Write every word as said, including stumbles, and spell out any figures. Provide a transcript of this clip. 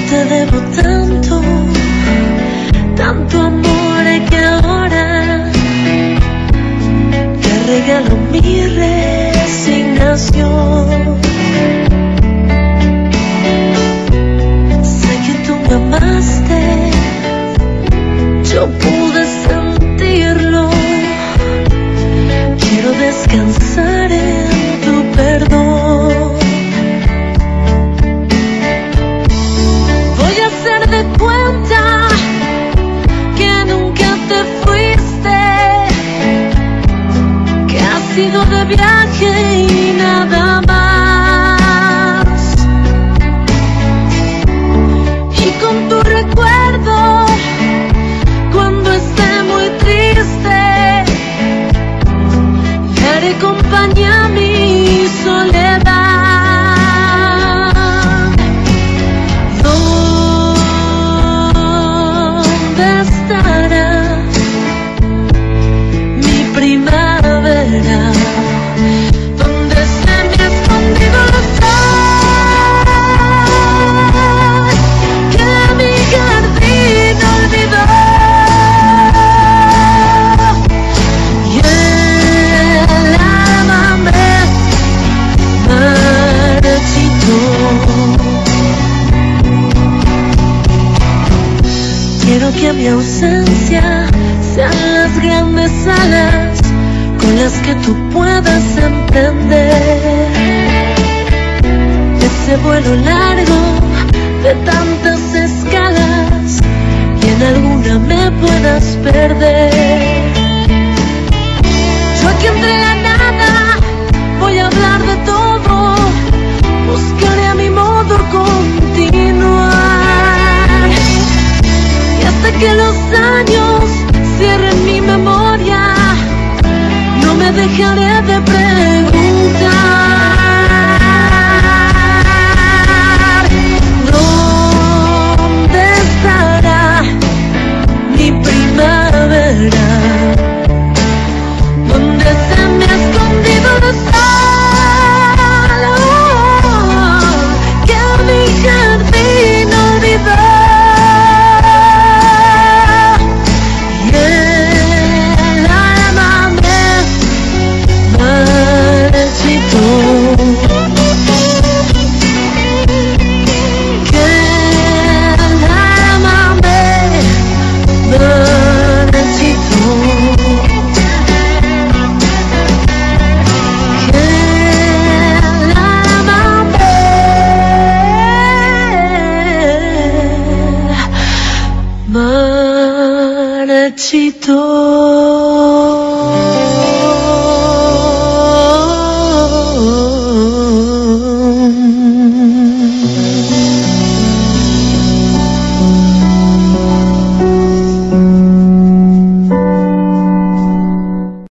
te debo tanto, tanto amor que ahora te regalo mi resignación. Sé que tú me amaste, yo pude sentirlo. Quiero descansar en tu perdón. Voy a hacer de cuenta que nunca te fuiste, que has ido de viaje y nada más. Y con tu recuerdo, cuando esté muy triste, le haré compañía a mi soledad. ¿Dónde estará mi primavera? ¿Dónde se me ha escondido el sol que mi jardín olvidó? Y el alma me marchitó. Quiero que mi ausencia sean las grandes alas con las que tú puedas emprender ese vuelo largo de tantas escalas y en alguna me puedas perder. Yo aquí entre la nada voy a hablar de todo, buscaré a mi modo continuar y hasta que los años cierren mi memoria no me dejaré de preguntar. ¿Dónde estará mi primavera? ¿Dónde se me ha escondido el sol que mi jardín olvidó? Y el alma me marchitó. Que el alma me marchitó. Que el alma me marchitó.